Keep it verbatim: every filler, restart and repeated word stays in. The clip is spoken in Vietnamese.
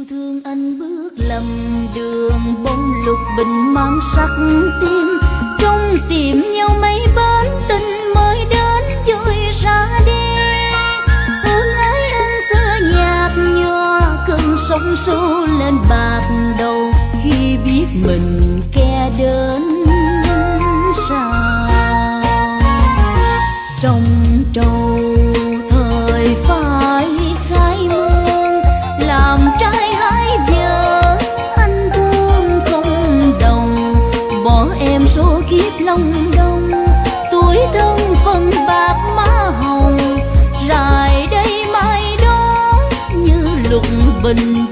thương anh bước lầm đường, bông lục bình mang sắc tim. Trong tìm nhau mấy bến tình mới đến rồi ra đi. Hương ái anh xưa nhạt nhòa, cơn sóng xô lên bạc đầu khi biết mình ke đến sao. Trong trầu thời phải khai môn, làm trai hái vợ anh thương không đồng. Bỏ em số kiếp long đông, tuổi thân phần bạc má hồng. Dài đây mai đó như lục bình